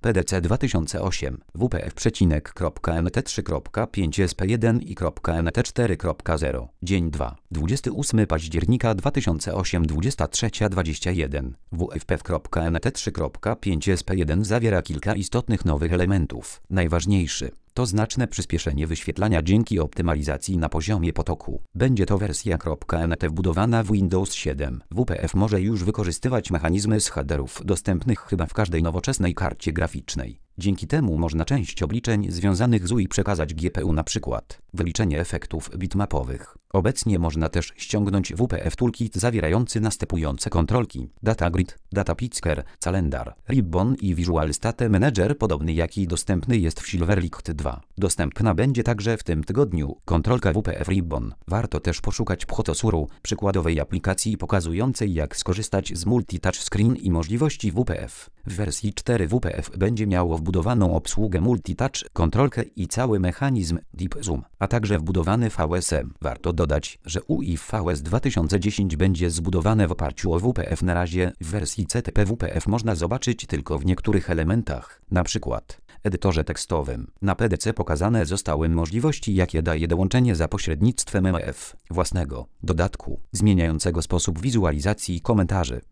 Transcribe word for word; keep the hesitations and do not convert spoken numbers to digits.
P D C dwa tysiące osiem, W P F.M T trzy kropka pięć S P jeden i M T cztery kropka zero. Dzień dwa. dwudziestego ósmego października dwa tysiące osiem, dwudziesta trzecia dwadzieścia jeden. W F P F.M T trzy kropka pięć S P jeden zawiera kilka istotnych nowych elementów. Najważniejszy to znaczne przyspieszenie wyświetlania dzięki optymalizacji na poziomie potoku. Będzie to wersja .M T wbudowana w Windows siedem. W P F może już wykorzystywać mechanizmy z headerów dostępnych chyba w każdej nowoczesnej karcie graficznej. Dzięki temu można część obliczeń związanych z U I przekazać G P U, na przykład wyliczenie efektów bitmapowych. Obecnie można też ściągnąć W P F Toolkit zawierający następujące kontrolki: Data Grid, Data Picker, Calendar, Ribbon i Visual State Manager, podobny jaki dostępny jest w Silverlight dwa. Dostępna będzie także w tym tygodniu kontrolka W P F Ribbon. Warto też poszukać Photosuru, przykładowej aplikacji pokazującej, jak skorzystać z Multi-Touch Screen i możliwości W P F. W wersji cztery W P F będzie miało wbudowaną obsługę Multi-Touch, kontrolkę i cały mechanizm Deep Zoom, a także wbudowany V S M. Warto dodać, że U I w V S dwa tysiące dziesięć będzie zbudowane w oparciu o W P F. Na razie w wersji C T P W P F można zobaczyć tylko w niektórych elementach, na przykład edytorze tekstowym. Na P D C pokazane zostały możliwości, jakie daje dołączenie za pośrednictwem M F własnego dodatku zmieniającego sposób wizualizacji komentarzy.